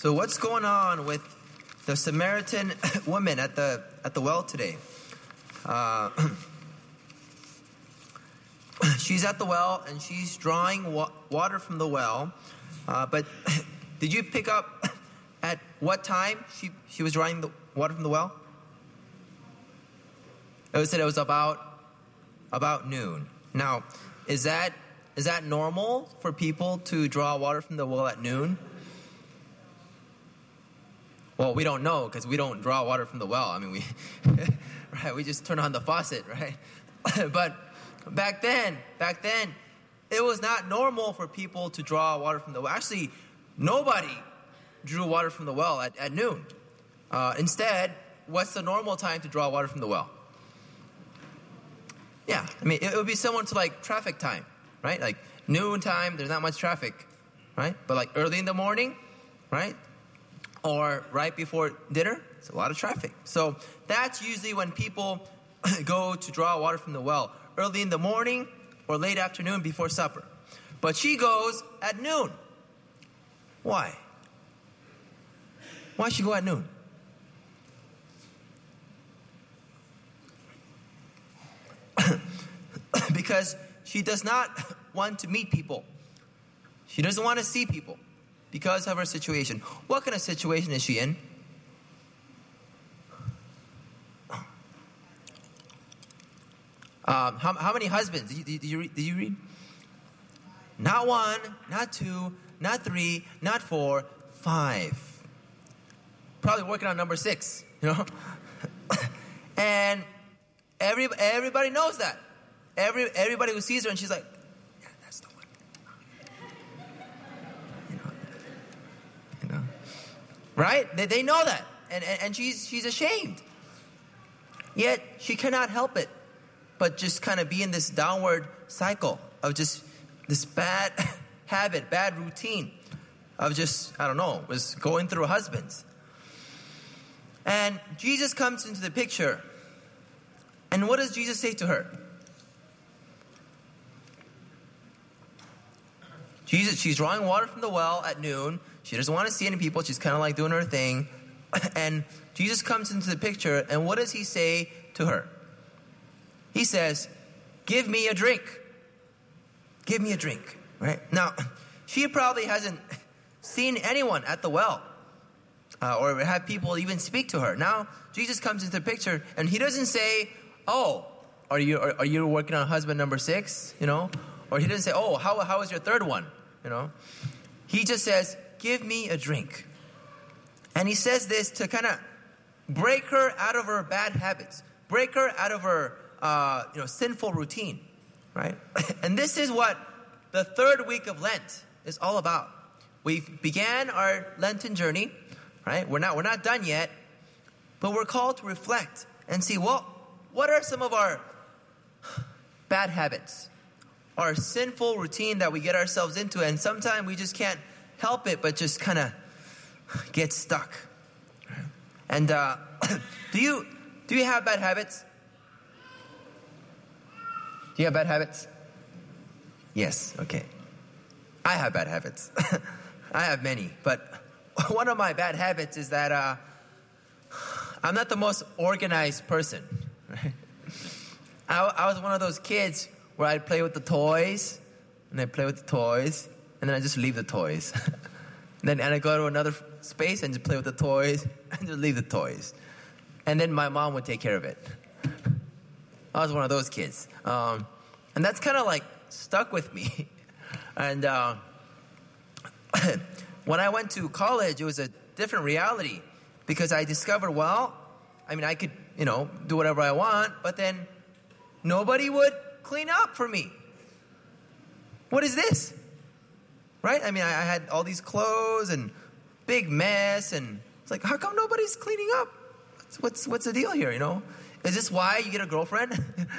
So what's going on with the Samaritan woman at the well today? She's at the well and she's drawing water from the well. But did you pick up at what time she was drawing the water from the well? It said it was about noon. Now, is that normal for people to draw water from the well at noon? Well, we don't know because we don't draw water from the well. I mean, we just turn on the faucet, right? But back then, it was not normal for people to draw water from the well. Actually, nobody drew water from the well at noon. Instead, what's the normal time to draw water from the well? Yeah, I mean, it would be similar to like traffic time, right? Like noon time, there's not much traffic, right? But like early in the morning, right? Or right before dinner, it's a lot of traffic. So that's usually when people go to draw water from the well, early in the morning or late afternoon before supper. But she goes at noon. Why? Why she go at noon? Because she does not want to meet people. She doesn't want to see people because of her situation. What kind of situation is she in? How many husbands? Did you read? Not one, not two, not three, not four, 5. Probably working on number 6, you know? And everybody knows that. Everybody who sees her and she's like, yeah, that's the one. You know. Right? They know that. And she's ashamed. Yet she cannot help it but just kind of be in this downward cycle of just this bad habit, bad routine of just, was going through husbands. And Jesus comes into the picture. And what does Jesus say to her? She's drawing water from the well at noon. She doesn't want to see any people. She's kind of like doing her thing. And Jesus comes into the picture, and what does he say to her? He says, give me a drink. Give me a drink, right? Now, she probably hasn't seen anyone at the well or had people even speak to her. Now, Jesus comes into the picture, and he doesn't say, oh, are you working on husband number 6, you know? Or he doesn't say, oh, how is your third one, you know? He just says, give me a drink. And he says this to kind of break her out of her bad habits, break her out of her sinful routine, right? And this is what the 3rd week of Lent is all about. We began our Lenten journey, right? We're not done yet, but we're called to reflect and see, well, what are some of our bad habits, our sinful routine that we get ourselves into, and sometimes we just can't help it but just kind of get stuck. And do you have bad habits? Do you have bad habits? Yes, okay. I have bad habits. I have many, but one of my bad habits is that I'm not the most organized person. Right? I was one of those kids where I'd play with the toys, and I'd play with the toys, and then I just leave the toys. And I go to another space and just play with the toys, and just leave the toys. And then my mom would take care of it. I was one of those kids. And that's kind of like stuck with me. And when I went to college, it was a different reality because I discovered, I could, do whatever I want, but then nobody would clean up for me. What is this? Right? I had all these clothes and big mess, and it's like, how come nobody's cleaning up? What's the deal here, Is this why you get a girlfriend?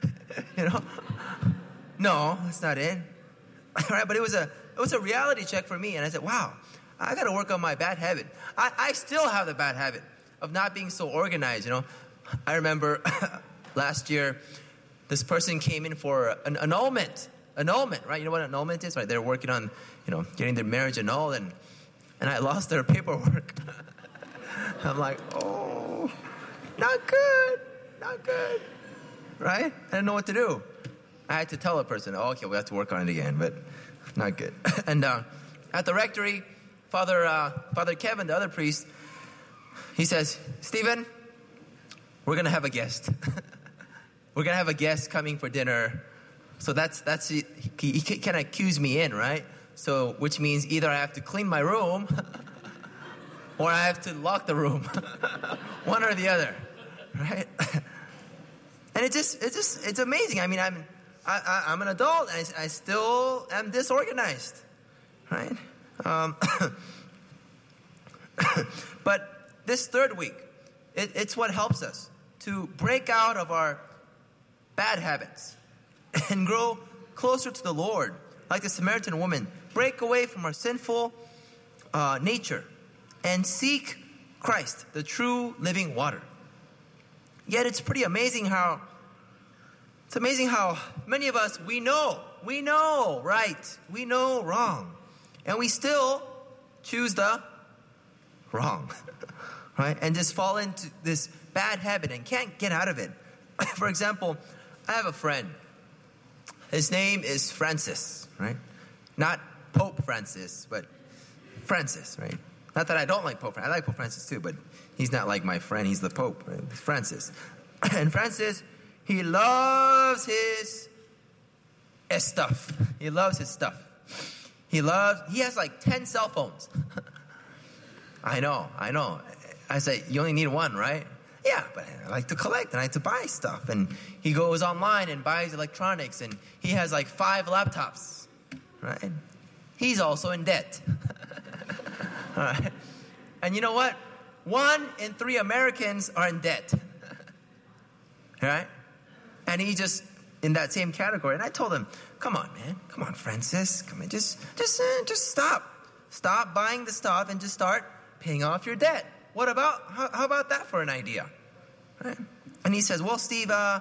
No, that's not it. Right? But it was a reality check for me, and I said, wow, I got to work on my bad habit. I still have the bad habit of not being so organized, I remember last year, this person came in for an annulment. Annulment, right? You know what annulment is? Right? They're working on, getting their marriage annulled. And and I lost their paperwork. I'm like, oh, not good, not good, right? I didn't know what to do. I had to tell a person, oh, okay, we have to work on it again, but not good. And at the rectory, Father Kevin, the other priest, he says, Stephen, we're going to have a guest. We're going to have a guest coming for dinner. So that's he kind of cues me in, right? So, which means either I have to clean my room or I have to lock the room. One or the other, right? And it's amazing. I mean, I'm an adult and I still am disorganized, right? But this third week, it's what helps us to break out of our bad habits and grow closer to the Lord, like the Samaritan woman. Break away from our sinful nature and seek Christ, the true living water. Yet it's pretty amazing how many of us, we know right, we know wrong, and we still choose the wrong, right? And just fall into this bad habit and can't get out of it. For example, I have a friend. His name is Francis, right? Not Pope Francis, but Francis, right? Not that I don't like Pope Francis. I like Pope Francis too, but he's not like my friend. He's the Pope, right? Francis. And Francis, he loves his stuff. He loves his stuff. He has like 10 cell phones. I know. I say, you only need one, right? Yeah, but I like to collect and I like to buy stuff. And he goes online and buys electronics, and he has like 5 laptops, right? He's also in debt. All right. And you know what? 1 in 3 Americans are in debt. Right? And he just in that same category. And I told him, come on, man. Come on, Francis. Come on, just stop. Stop buying the stuff and just start paying off your debt. How about that for an idea? Right? And he says, well, Steve, I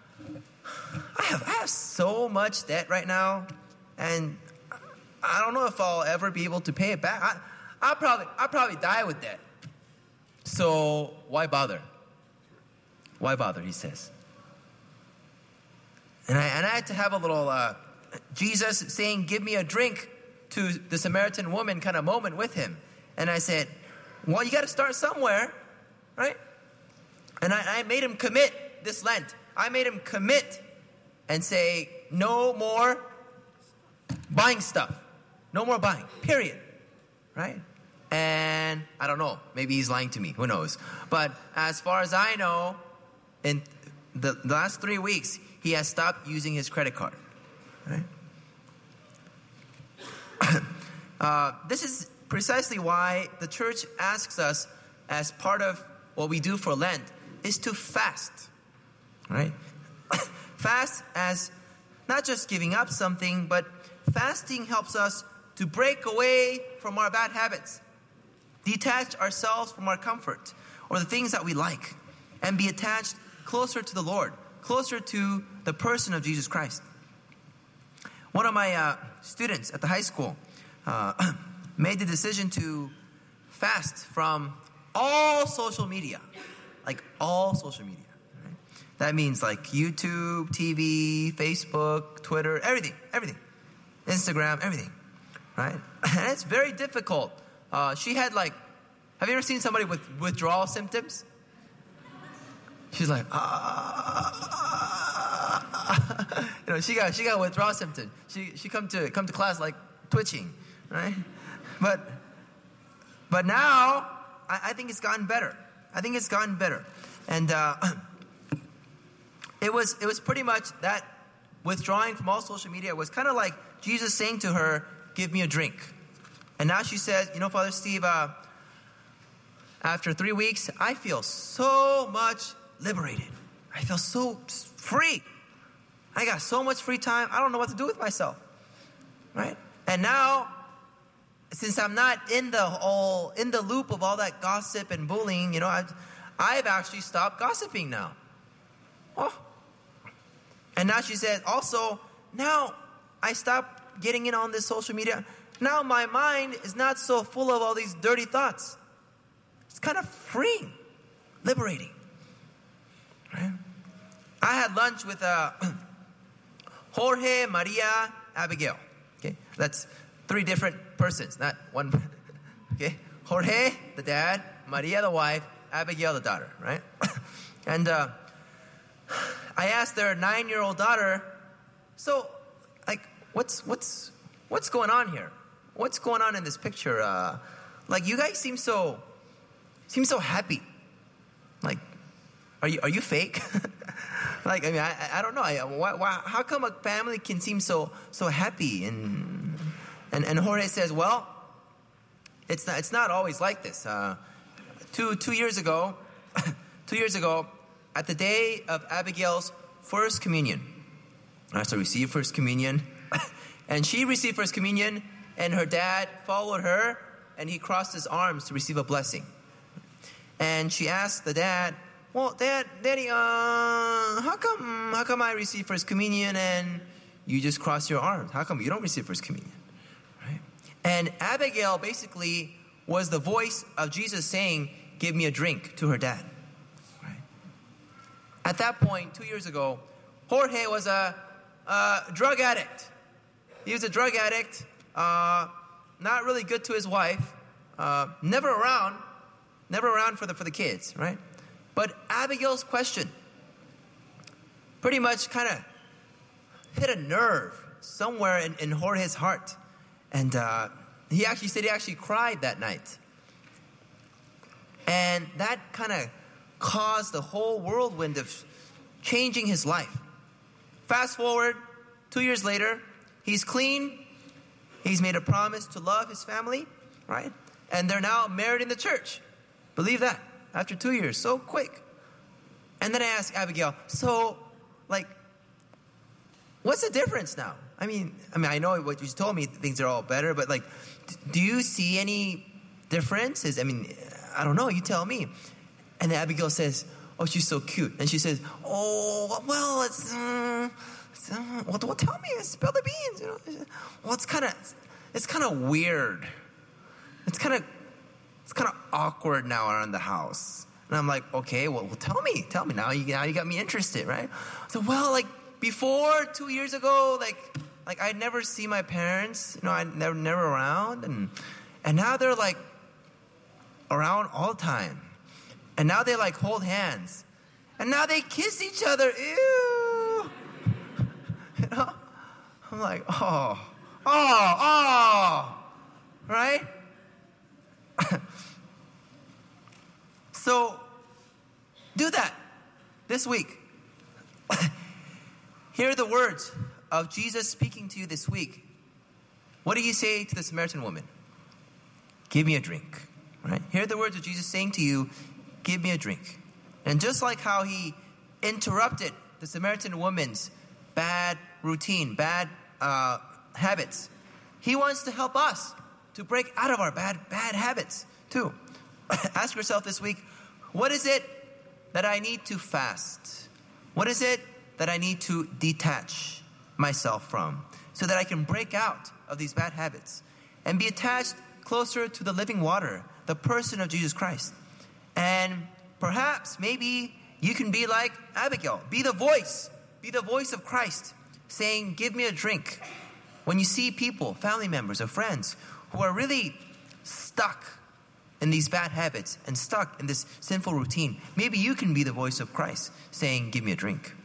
have so much debt right now, and I don't know if I'll ever be able to pay it back. I'll probably die with debt. So why bother? Why bother, he says. And I had to have a little Jesus saying, give me a drink to the Samaritan woman kind of moment with him. And I said, well, you got to start somewhere, right? And I made him commit this Lent. I made him commit and say, no more buying stuff. No more buying, period. Right? And I don't know. Maybe he's lying to me. Who knows? But as far as I know, in the last 3 weeks, he has stopped using his credit card. Right? This is precisely why the church asks us, as part of what we do for Lent, is to fast. Right? Fast as not just giving up something, but fasting helps us to break away from our bad habits, detach ourselves from our comfort or the things that we like, and be attached closer to the Lord, closer to the person of Jesus Christ. One of my students at the high school made the decision to fast from all social media, like all social media. Right? That means like YouTube, TV, Facebook, Twitter, everything, Instagram, everything. Right? And it's very difficult. She had like, have you ever seen somebody with withdrawal symptoms? She's like, she got withdrawal symptoms. She come to class like twitching, right? But now I think it's gotten better. And it was pretty much that withdrawing from all social media was kind of like Jesus saying to her, give me a drink. And now she says, Father Steve, after 3 weeks, I feel so much liberated. I feel so free. I got so much free time. I don't know what to do with myself. Right? And now, since I'm not in the loop of all that gossip and bullying, I've actually stopped gossiping now. Oh. And now she said, also, now I stopped getting in on this social media. now my mind is not so full of all these dirty thoughts. It's kind of freeing, liberating. Right? I had lunch with Jorge, Maria, Abigail. Okay, that's 3 different persons, not one. Okay, Jorge, the dad, Maria, the wife, Abigail, the daughter. Right? And I asked their 9-year-old daughter, so, like, what's going on here? What's going on in this picture? Like, you guys seem so happy. Like, are you fake? Like, I mean, I don't know. How come a family can seem so happy? And Jorge says, well, it's not always like this. 2 years ago, 2 years ago, at the day of Abigail's first communion, so received first communion, and she received first communion, and her dad followed her, and he crossed his arms to receive a blessing. And she asked the dad, well, Daddy, how come I receive first communion and you just cross your arms? How come you don't receive first communion? Right? And Abigail basically was the voice of Jesus saying, give me a drink, to her dad. Right? At that point, 2 years ago, Jorge was a drug addict. He was a drug addict, not really good to his wife, never around for the kids, right? But Abigail's question pretty much kind of hit a nerve somewhere in Jorge's heart. And he actually said he actually cried that night. And that kind of caused the whole whirlwind of changing his life. Fast forward, 2 years later, he's clean. He's made a promise to love his family, right? And they're now married in the church. Believe that. After 2 years, so quick. And then I asked Abigail, so, like, what's the difference now? I mean, I know what you told me, things are all better, but, like, do you see any differences? I mean, I don't know, you tell me. And then Abigail says, oh, she's so cute. And she says, oh, well, well, tell me, spill the beans. You know? Well, it's kind of weird. It's kind of awkward now around the house. And I'm like, okay, well, tell me now. You got me interested, right? So, well, like before 2 years ago, like I'd never see my parents, you know, I'd never around, and now they're like around all the time, and now they like hold hands, and now they kiss each other. Ew, you know? I'm like, oh, right? So, do that this week. Hear the words of Jesus speaking to you this week. What do you say to the Samaritan woman? Give me a drink. Right? Hear the words of Jesus saying to you, give me a drink. And just like how he interrupted the Samaritan woman's bad routine, bad habits, he wants to help us to break out of our bad habits too. Ask yourself this week, what is it that I need to fast? What is it that I need to detach myself from so that I can break out of these bad habits and be attached closer to the living water, the person of Jesus Christ? And perhaps, maybe you can be like Abigail. Be the voice of Christ saying, give me a drink. When you see people, family members or friends who are really stuck in these bad habits and stuck in this sinful routine, maybe you can be the voice of Christ saying, give me a drink.